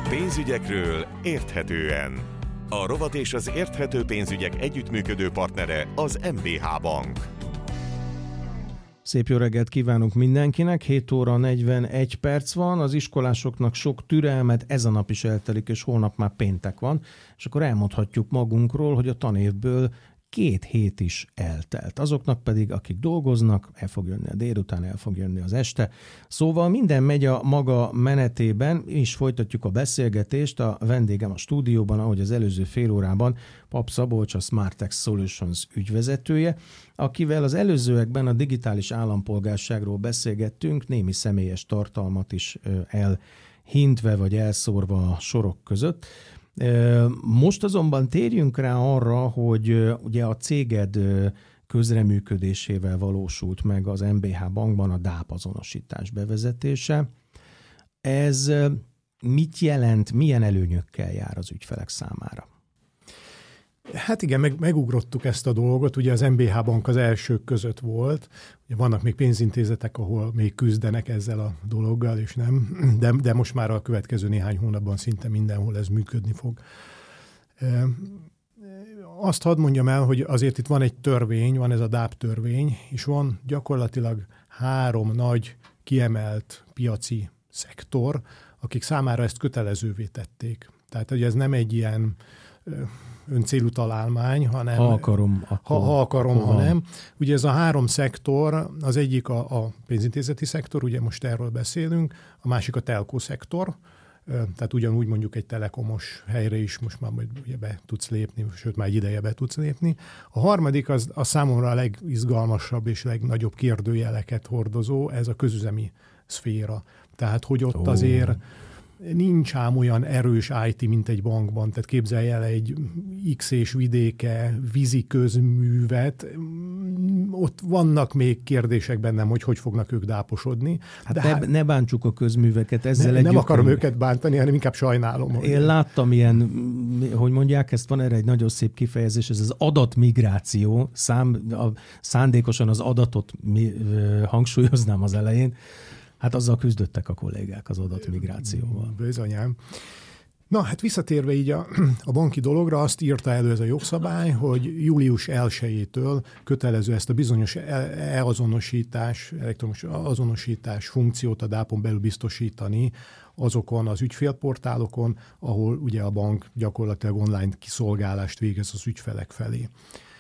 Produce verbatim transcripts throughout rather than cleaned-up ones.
Pénzügyekről érthetően. A rovat és az érthető pénzügyek együttműködő partnere az em bé há Bank. Szép jó reggelt kívánunk mindenkinek, hét óra negyvenegy perc van, az iskolásoknak sok türelmet, ez a nap is eltelik, és holnap már péntek van, és akkor elmondhatjuk magunkról, hogy a tanévből két hét is eltelt. Azoknak pedig, akik dolgoznak, el fog jönni a délután, el fog jönni az este. Szóval minden megy a maga menetében, és folytatjuk a beszélgetést. A vendégem a stúdióban, ahogy az előző fél órában, Pap Szabolcs, a Smartex Solutions ügyvezetője, akivel az előzőekben a digitális állampolgárságról beszélgettünk, némi személyes tartalmat is elhintve vagy elszórva a sorok között. Most azonban térjünk rá arra, hogy ugye a céged közreműködésével valósult meg az em bé há Bankban a dáp azonosítás bevezetése. Ez mit jelent, milyen előnyökkel jár az ügyfelek számára? Hát igen, meg, megugrottuk ezt a dolgot, ugye az em bé há Bank az elsők között volt, ugye vannak még pénzintézetek, ahol még küzdenek ezzel a dologgal, és nem, de, de most már a következő néhány hónapban szinte mindenhol ez működni fog. Azt hadd mondjam el, hogy azért itt van egy törvény, van ez a dáp törvény, és van gyakorlatilag három nagy kiemelt piaci szektor, akik számára ezt kötelezővé tették. Tehát, hogy ez nem egy ilyen öncélú találmány, hanem... Ha akarom, akkor... Ha, ha akarom, ha nem. Ugye ez a három szektor, az egyik a, a pénzintézeti szektor, ugye most erről beszélünk, a másik a telkó szektor, tehát ugyanúgy mondjuk egy telekomos helyre is most már majd ugye be tudsz lépni, sőt már egy ideje be tudsz lépni. A harmadik az a számomra a legizgalmasabb és legnagyobb kérdőjeleket hordozó, ez a közüzemi szféra. Tehát, hogy ott oh. azért nincs ám olyan erős í té, mint egy bankban. Tehát képzelj el egy X és vidéke vízi közművet, ott vannak még kérdések bennem, hogy hogy fognak ők dáposodni. Hát de ne, hát, ne bántsuk a közműveket ezzel ne, együtt. Nem akarom őket bántani, hanem inkább sajnálom. Én hogy... láttam ilyen, hogy mondják, ezt van erre egy nagyon szép kifejezés, ez az adatmigráció, szám, a, szándékosan az adatot mi, hangsúlyoznám az elején. Hát azzal küzdöttek a kollégák az adatmigrációval. Bizonyám. Na, hát visszatérve így a, a banki dologra, azt írta elő ez a jogszabály, hogy július elsejétől kötelező ezt a bizonyos e-azonosítás, elektromos azonosítás funkciót a dápon belül biztosítani azokon az ügyfélportálokon, ahol ugye a bank gyakorlatilag online kiszolgálást végez az ügyfelek felé.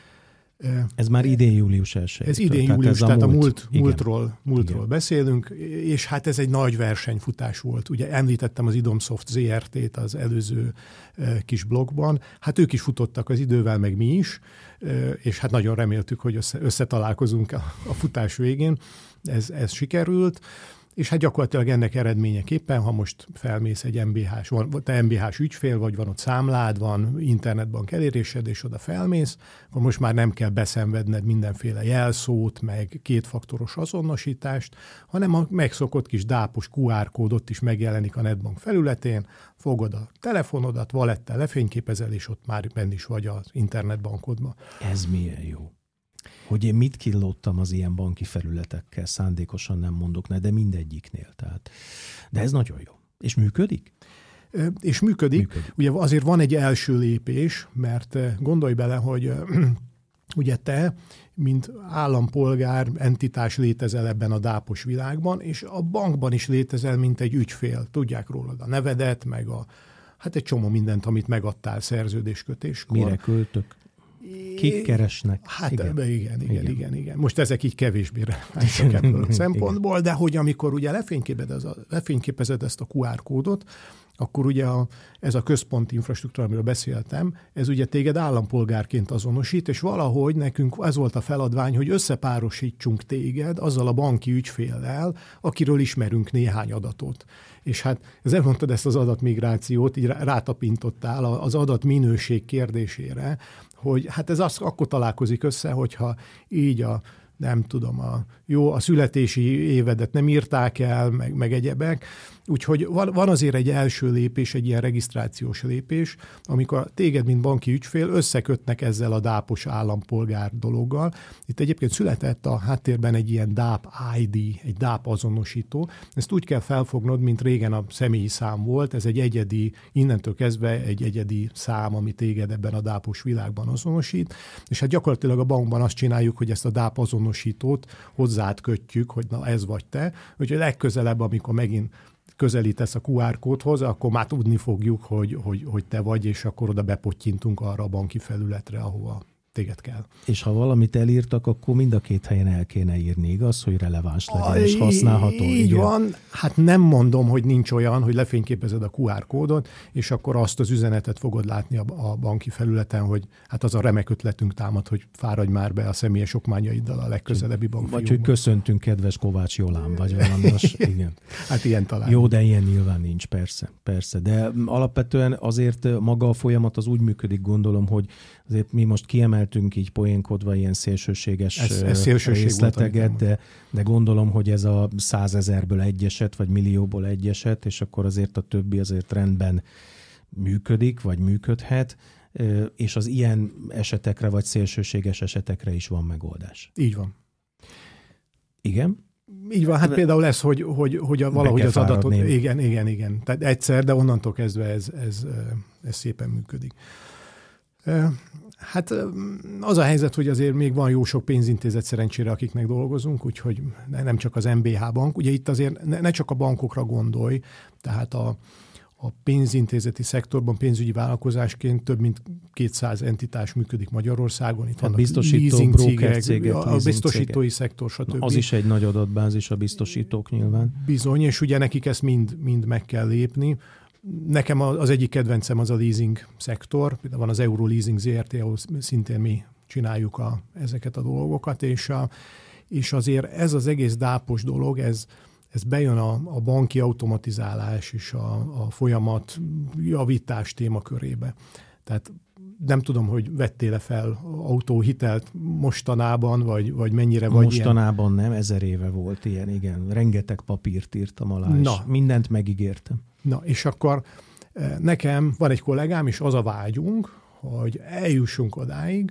Ez már idén július elsejétől. Ez idén július, tehát, tehát a múlt, múltról, múltról beszélünk, és hát ez egy nagy versenyfutás volt. Ugye említettem az Idomsoft zé er té-t az előző kis blogban, hát ők is futottak az idővel, meg mi is, és hát nagyon reméltük, hogy össze, összetalálkozunk a, a futás végén. Ez, ez sikerült. És hát gyakorlatilag ennek eredményeképpen, ha most felmész egy em bé hás, van, te em bé hás ügyfél vagy, van ott számlád, van internetbank elérésed, és oda felmész, akkor most már nem kell beszenvedned mindenféle jelszót, meg kétfaktoros azonosítást, hanem a megszokott kis dápos kú ár kódot is megjelenik a netbank felületén, fogod a telefonodat, valettel lefényképezel, és ott már benn is vagy az internetbankodban. Ez milyen jó. Hogy én mit killódtam az ilyen banki felületekkel, szándékosan nem mondok ne, de mindegyiknél. Tehát. De ez nagyon jó. És működik? És működik. működik. Ugye azért van egy első lépés, mert gondolj bele, hogy ugye te, mint állampolgár, entitás létezel ebben a dápos világban, és a bankban is létezel, mint egy ügyfél. Tudják rólad a nevedet, meg a, hát egy csomó mindent, amit megadtál szerződéskötéskor. Mire költök? Kik keresnek? Hát igen. Igen, igen, igen, igen, igen. Most ezek így kevésbé relevánsak ebből a szempontból, de hogy amikor ugye lefényképezed ezt a kú ár kódot, akkor ugye a, ez a központi infrastruktúra, amiről beszéltem, ez ugye téged állampolgárként azonosít, és valahogy nekünk ez volt a feladvány, hogy összepárosítsunk téged azzal a banki ügyféllel, akiről ismerünk néhány adatot. És hát ezzel mondtad ezt az adatmigrációt, így rátapintottál az adatminőség kérdésére, hogy hát ez az, akkor találkozik össze, hogyha így a nem tudom, a, jó, a születési évedet nem írták el, meg, meg egyebek, Úgyhogy van, van azért egy első lépés, egy ilyen regisztrációs lépés, amikor téged, mint banki ügyfél összekötnek ezzel a dápos állampolgár dologgal. Itt egyébként született a háttérben egy ilyen dáp i dé, egy dáp azonosító. Ezt úgy kell felfognod, mint régen a személyi szám volt. Ez egy egyedi, innentől kezdve egy egyedi szám, ami téged ebben a dápos világban azonosít. És hát gyakorlatilag a bankban azt csináljuk, hogy ezt a dáp azonosítót hozzád kötjük, hogy na ez vagy te. Úgyhogy legközelebb, amikor megint közelítesz a kú ár kódhoz, akkor már tudni fogjuk, hogy, hogy, hogy te vagy, és akkor oda bepottyintunk arra a banki felületre, ahova téged kell. És ha valamit elírtak, akkor mind a két helyen el kéne írni, igaz, hogy releváns legyen és használható. Így igen. Van. Hát nem mondom, hogy nincs olyan, hogy lefényképezed a kú ár kódot, és akkor azt az üzenetet fogod látni a, a banki felületen, hogy hát az a remek ötletünk támad, hogy fáradj már be a személyes okmányaiddal a legközelebbi bankfiúkba. Vagy hogy köszöntünk, kedves Kovács Jolán, vagy valami. Az, igen. Hát ilyen talán. Jó, de ilyen nyilván nincs, persze, persze. De alapvetően azért maga a folyamat az úgy működik, gondolom, hogy azért mi most kiemeltünk így poénkodva ilyen szélsőséges ez, ez szélsőség részleteket, volt, de, de gondolom, hogy ez a százezerből egy eset, vagy millióból egy eset, és akkor azért a többi azért rendben működik, vagy működhet, és az ilyen esetekre, vagy szélsőséges esetekre is van megoldás. Így van. Igen? Így van, hát de például ez, hogy, hogy, hogy a, valahogy az adatot... Igen, igen, igen. Tehát egyszer, de onnantól kezdve ez, ez, ez szépen működik. Hát az a helyzet, hogy azért még van jó sok pénzintézet szerencsére, akiknek dolgozunk, úgyhogy nem csak az em bé há bank. Ugye itt azért ne, ne csak a bankokra gondolj, tehát a, a pénzintézeti szektorban pénzügyi vállalkozásként több mint kétszáz entitás működik Magyarországon. Itt vannak biztosító, broker cégek, a biztosítói szektor, stb. Az is egy nagy adatbázis, a biztosítók nyilván. Bizony, és ugye nekik ezt mind, mind meg kell lépni. Nekem az egyik kedvencem az a leasing szektor, van az Euroleasing zé er té, ahol szintén mi csináljuk a, ezeket a dolgokat, és, a, és azért ez az egész dápos dolog, ez, ez bejön a, a banki automatizálás és a, a folyamat javítás témakörébe. Tehát nem tudom, hogy vettél-e fel autóhitelt mostanában, vagy, vagy mennyire vagy mostanában ilyen... nem, ezer éve volt ilyen, igen. Rengeteg papírt írtam alá, Na. és mindent megígértem. Na, és akkor nekem van egy kollégám, és az a vágyunk, hogy eljussunk odáig,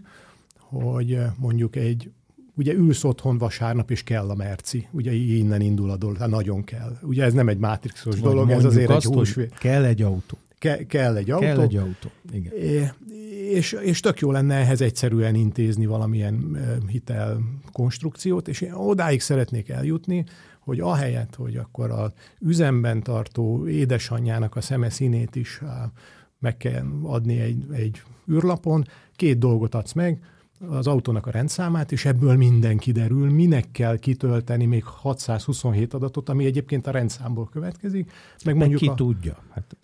hogy mondjuk egy, ugye ülsz otthon vasárnap, és kell a merci. Ugye innen indul a dolog, hát nagyon kell. Ugye ez nem egy mátrixos vagy dolog, ez azért azt, egy húsvét. Kell egy autó. Ke- kell egy autó. Kell egy autó, igen. É, és, és tök jó lenne ehhez egyszerűen intézni valamilyen hitel konstrukciót, és én odáig szeretnék eljutni, hogy ahelyett, hogy akkor az üzemben tartó édesanyjának a szeme színét is meg kell adni egy, egy űrlapon, két dolgot adsz meg, az autónak a rendszámát, és ebből minden kiderül, minek kell kitölteni még hatszázhuszonhét adatot, ami egyébként a rendszámból következik. Meg mondjuk ki a... tudja. Hát...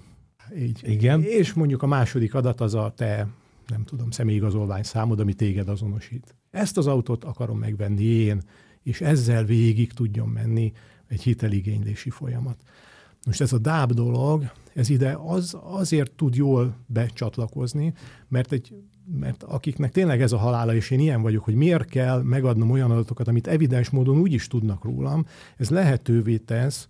Így. Igen. És mondjuk a második adat az a te, nem tudom, személyigazolvány számod, ami téged azonosít. Ezt az autót akarom megvenni én, és ezzel végig tudjon menni egy hiteligénylési folyamat. Most ez a dáp dolog, ez ide az, azért tud jól becsatlakozni, mert, egy, mert akiknek tényleg ez a halála, és én ilyen vagyok, hogy miért kell megadnom olyan adatokat, amit evidens módon úgy is tudnak rólam, ez lehetővé tesz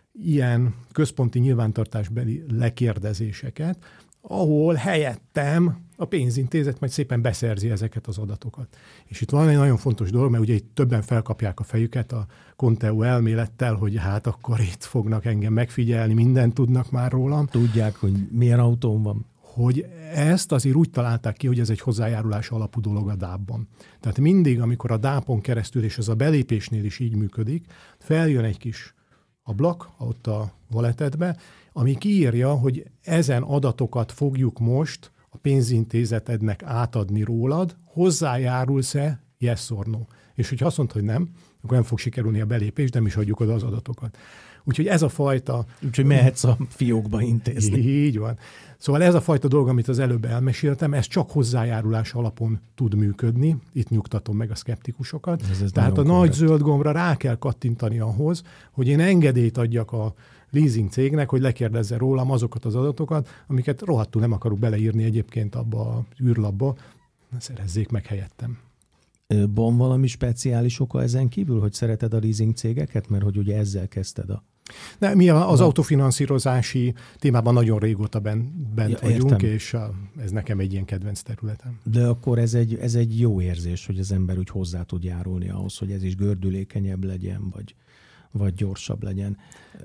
ilyen központi nyilvántartásbeli lekérdezéseket, ahol helyettem a pénzintézet majd szépen beszerzi ezeket az adatokat. És itt van egy nagyon fontos dolog, mert ugye itt többen felkapják a fejüket a Conteo elmélettel, hogy hát akkor itt fognak engem megfigyelni, mindent tudnak már rólam. Tudják, hogy milyen autóm van. Hogy ezt azért úgy találták ki, hogy ez egy hozzájárulás alapú dolog a dápban. Tehát mindig, amikor a dápon keresztül, és ez a belépésnél is így működik, feljön egy kis ablak ott a walletedbe, ami kiírja, hogy ezen adatokat fogjuk most a pénzintézetednek átadni rólad, hozzájárulsz-e, yes or no. És hogyha azt mondod, hogy nem, akkor nem fog sikerülni a belépés, de nem is adjuk oda az adatokat. Úgyhogy ez a fajta... Úgyhogy mehetsz a fiókba intézni. Így van. Szóval ez a fajta dolog, amit az előbb elmeséltem, ez csak hozzájárulás alapon tud működni. Itt nyugtatom meg a szkeptikusokat. Ez, ez Tehát a nagy zöld gombra rá kell kattintani ahhoz, hogy én engedélyt adjak a leasing cégnek, hogy lekérdezze rólam azokat az adatokat, amiket rohadtul nem akarok beleírni egyébként abba a űrlapba, szerezzék meg helyettem. Van valami speciális oka ezen kívül, hogy szereted a leasing cégeket? Mert hogy ugye ezzel kezdted a De mi az no. autofinanszírozási témában nagyon régóta bent, bent ja, vagyunk, értem. És ez nekem egy ilyen kedvenc területem. De akkor ez egy, ez egy jó érzés, hogy az ember úgy hozzá tud járulni ahhoz, hogy ez is gördülékenyebb legyen, vagy, vagy gyorsabb legyen.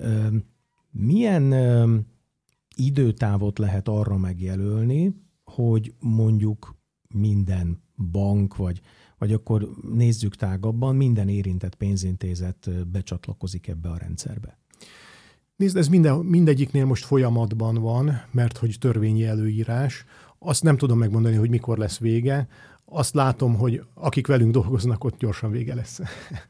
Milyen időtávot lehet arra megjelölni, hogy mondjuk minden bank, vagy, vagy akkor nézzük tágabban, minden érintett pénzintézet becsatlakozik ebbe a rendszerbe? Nézd, ez minden, mindegyiknél most folyamatban van, mert hogy törvényi előírás. Azt nem tudom megmondani, hogy mikor lesz vége. Azt látom, hogy akik velünk dolgoznak, ott gyorsan vége lesz.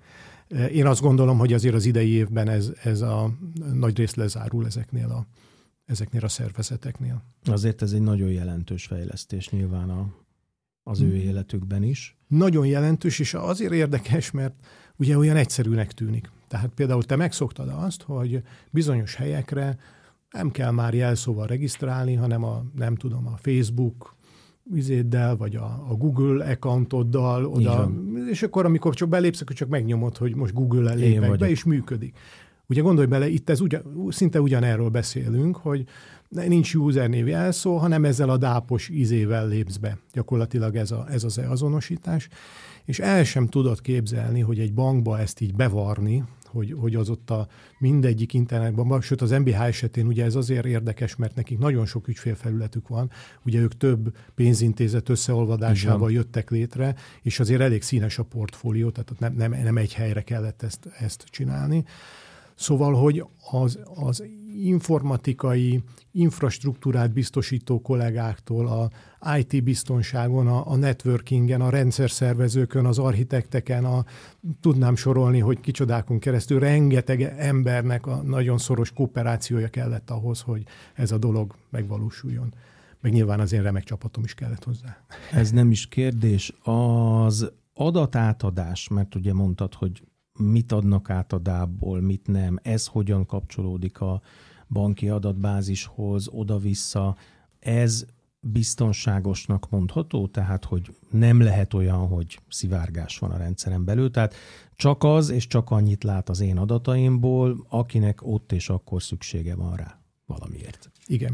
Én azt gondolom, hogy azért az idei évben ez, ez a nagy rész lezárul ezeknél a, ezeknél a szervezeteknél. Azért ez egy nagyon jelentős fejlesztés nyilván a, az ő életükben is. Nagyon jelentős, és azért érdekes, mert ugye olyan egyszerűnek tűnik. Tehát például te megszoktad azt, hogy bizonyos helyekre nem kell már jelszóval regisztrálni, hanem a, nem tudom, a Facebook vizéddel, vagy a, a Google accountoddal oda, és akkor amikor csak belépsz, akkor csak megnyomod, hogy most Google-el lépek be, és működik. Ugye gondolj bele, itt ez ugyan, szinte ugyanerről beszélünk, hogy nincs usernév jelszó, hanem ezzel a dápos izével lépsz be. Gyakorlatilag ez, a, ez az e-azonosítás. És el sem tudod képzelni, hogy egy bankba ezt így bevarni, hogy, hogy az ott a mindegyik internetban, sőt az em bé há esetén ugye ez azért érdekes, mert nekik nagyon sok ügyfélfelületük van, ugye ők több pénzintézet összeolvadásával igen. jöttek létre, és azért elég színes a portfólió, tehát nem, nem, nem egy helyre kellett ezt, ezt csinálni. Szóval, hogy az, az informatikai infrastruktúrát biztosító kollégáktól, a í té biztonságon, a, a networkingen, a rendszerszervezőkön, az architekteken, a, tudnám sorolni, hogy kicsodákon keresztül rengeteg embernek a nagyon szoros kooperációja kellett ahhoz, hogy ez a dolog megvalósuljon. Meg nyilván az én remek csapatom is kellett hozzá. Ez nem is kérdés. Az adatátadás, mert ugye mondtad, hogy mit adnak át a dából, mit nem, ez hogyan kapcsolódik a banki adatbázishoz, oda-vissza, ez biztonságosnak mondható, tehát hogy nem lehet olyan, hogy szivárgás van a rendszeren belül, tehát csak az és csak annyit lát az én adataimból, akinek ott és akkor szüksége van rá valamiért. Igen.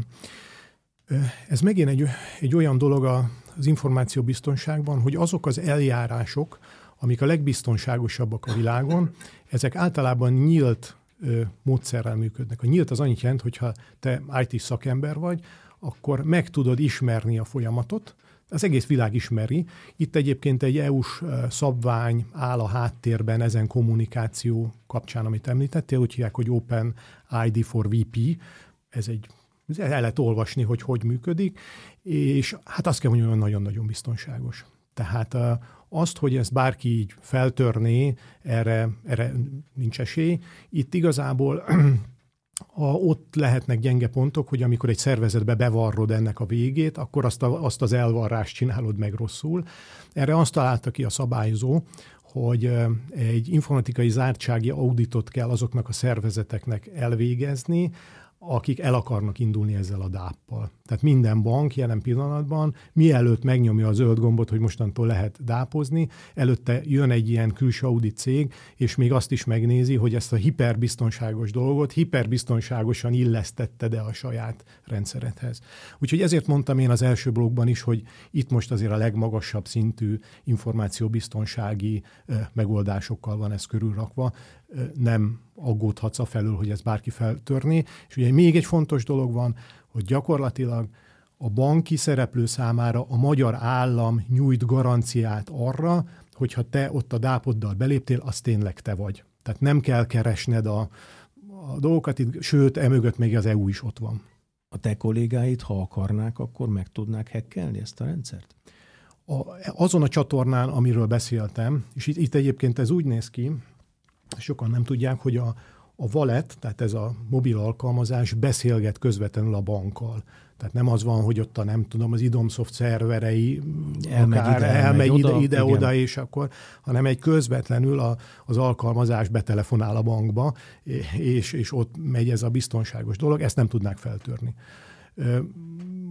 Ez megint egy, egy olyan dolog az információbiztonságban, hogy azok az eljárások, amik a legbiztonságosabbak a világon, ezek általában nyílt ö, módszerrel működnek. A nyílt az annyit jelent, hogyha te í té szakember vagy, akkor meg tudod ismerni a folyamatot, az egész világ ismeri. Itt egyébként egy é u-s szabvány áll a háttérben ezen kommunikáció kapcsán, amit említettél, úgy hívják, hogy Open i dé for vé pé, ez egy, el lehet olvasni, hogy hogy működik, és hát azt kell mondjam, hogy nagyon-nagyon biztonságos. Tehát azt, hogy ezt bárki így feltörné, erre, erre nincs esély. Itt igazából a, ott lehetnek gyenge pontok, hogy amikor egy szervezetbe bevarrod ennek a végét, akkor azt, a, azt az elvarrást csinálod meg rosszul. Erre azt találta ki a szabályozó, hogy egy informatikai zártsági auditot kell azoknak a szervezeteknek elvégezni, akik el akarnak indulni ezzel a dáppal. Tehát minden bank jelen pillanatban, mielőtt megnyomja a zöld gombot, hogy mostantól lehet dápozni, előtte jön egy ilyen külső audit cég, és még azt is megnézi, hogy ezt a hiperbiztonságos dolgot hiperbiztonságosan illesztetted-e a saját rendszeredhez. Úgyhogy ezért mondtam én az első blogban is, hogy itt most azért a legmagasabb szintű információbiztonsági megoldásokkal van ez körülrakva. Nem aggódhatsz afelől, hogy ez bárki feltörné. És ugye még egy fontos dolog van, hogy gyakorlatilag a banki szereplő számára a magyar állam nyújt garanciát arra, hogyha te ott a dápoddal beléptél, az tényleg te vagy. Tehát nem kell keresned a, a dolgokat, sőt, emögött még az é u is ott van. A te kollégáid, ha akarnák, akkor meg tudnák hackelni ezt a rendszert? A, azon a csatornán, amiről beszéltem, és itt, itt egyébként ez úgy néz ki, sokan nem tudják, hogy a, a wallet, tehát ez a mobil alkalmazás beszélget közvetlenül a bankkal. Tehát nem az van, hogy ott a nem tudom, az idomsoft szerverei elmegy akár ide, elmegy elmegy ide, oda, ide oda, és akkor, hanem egy közvetlenül a, az alkalmazás betelefonál a bankba, és, és ott megy ez a biztonságos dolog, ezt nem tudnák feltörni.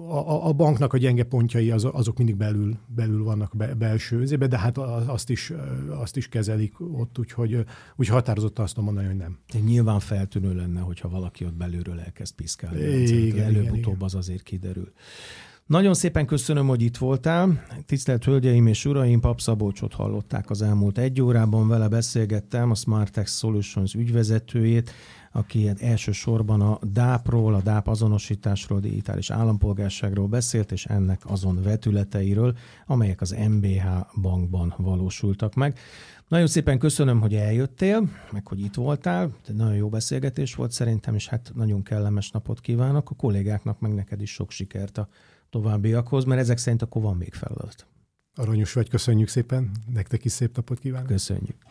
a, a banknak a gyenge pontjai az, azok mindig belül, belül vannak be, belső özébe, de hát azt is, azt is kezelik ott, úgyhogy, úgy határozottan azt mondani, hogy nem. Nyilván feltűnő lenne, hogyha valaki ott belülről elkezd piszkálni. Igen, előbb-utóbb az azért kiderül. Nagyon szépen köszönöm, hogy itt voltál. Tisztelt Hölgyeim és Uraim, Pap Szabolcsot hallották az elmúlt egy órában. Vele beszélgettem, a Smartex Solutions ügyvezetőjét, aki elsősorban a dápról, a dáp azonosításról, digitális állampolgárságról beszélt, és ennek azon vetületeiről, amelyek az em bé há bankban valósultak meg. Nagyon szépen köszönöm, hogy eljöttél, meg hogy itt voltál. Nagyon jó beszélgetés volt szerintem, és hát nagyon kellemes napot kívánok. A kollégáknak meg neked is sok sikert a továbbiakhoz, mert ezek szerint akkor van még feladat. Aranyos vagy, köszönjük szépen. Nektek is szép napot kívánok. Köszönjük.